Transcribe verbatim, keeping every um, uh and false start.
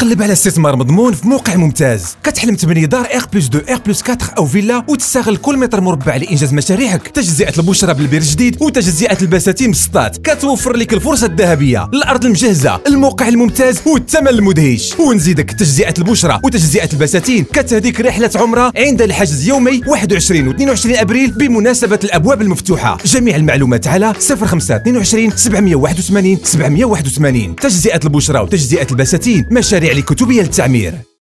كتقلب على استثمار مضمون في موقع ممتاز. كتحلم تبني دار اغ بلس اثنين اغ بلس أربعة او فيلا وتستغل كل متر مربع لانجاز مشاريعك. تجزئه البشرى بالبير الجديد وتجزئه البساتين بالسطات كتوفر لك الفرصه الذهبيه، الارض المجهزه، الموقع الممتاز والثمن المدهش. ونزيدك تجزئه البشرى وتجزئه البساتين كتهديك رحله عمره عند الحجز يومي واحد وعشرين و اثنين وعشرين ابريل بمناسبه الابواب المفتوحه. جميع المعلومات على صفر خمسة اثنين وعشرين سبعمية وواحد وثمانين سبعمية وواحد وثمانين. تجزئه البشرى وتجزئه البساتين مشاريع لكتبية للتعمير.